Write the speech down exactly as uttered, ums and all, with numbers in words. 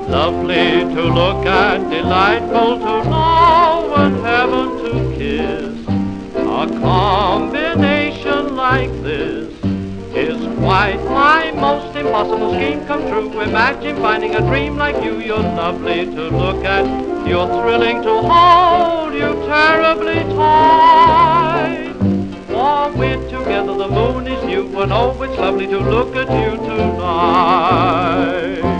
Lovely to look at, delightful to know, and heaven to kiss. A combination like this is quite my most impossible scheme come true. Imagine finding a dream like you. You're lovely to look at, you're thrilling to hold, you terribly tight. While we're together the moon is new, and oh, it's lovely to look at you tonight.